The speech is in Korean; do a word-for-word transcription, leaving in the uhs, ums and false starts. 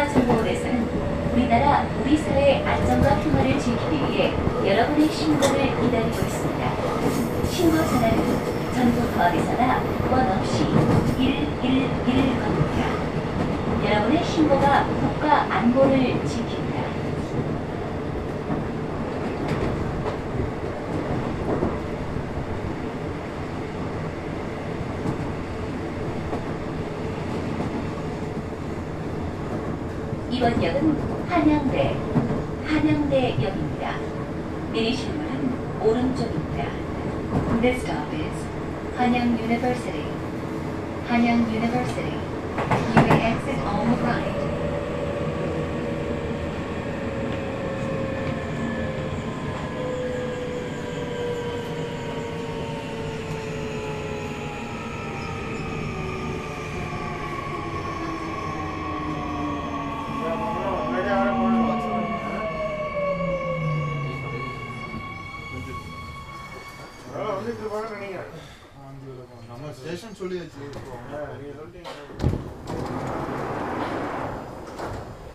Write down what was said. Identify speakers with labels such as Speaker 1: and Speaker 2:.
Speaker 1: 국가정보원에서는 우리나라 우리 사회 안전과 평화를 지키기 위해 여러분의 신고를 기다리고 있습니다. 신고 전화는 전국 어디서나 원 없이 일일일을 겁니다. 여러분의 신고가 국가 안보를 지킵니다. 이번 역은 한양대, 한양대역입니다. 내리시는 문은 오른쪽입니다. This stop is 한양 University. 한양 University. You may exit on the right.
Speaker 2: நம்ம station சொல்லியாச்சு.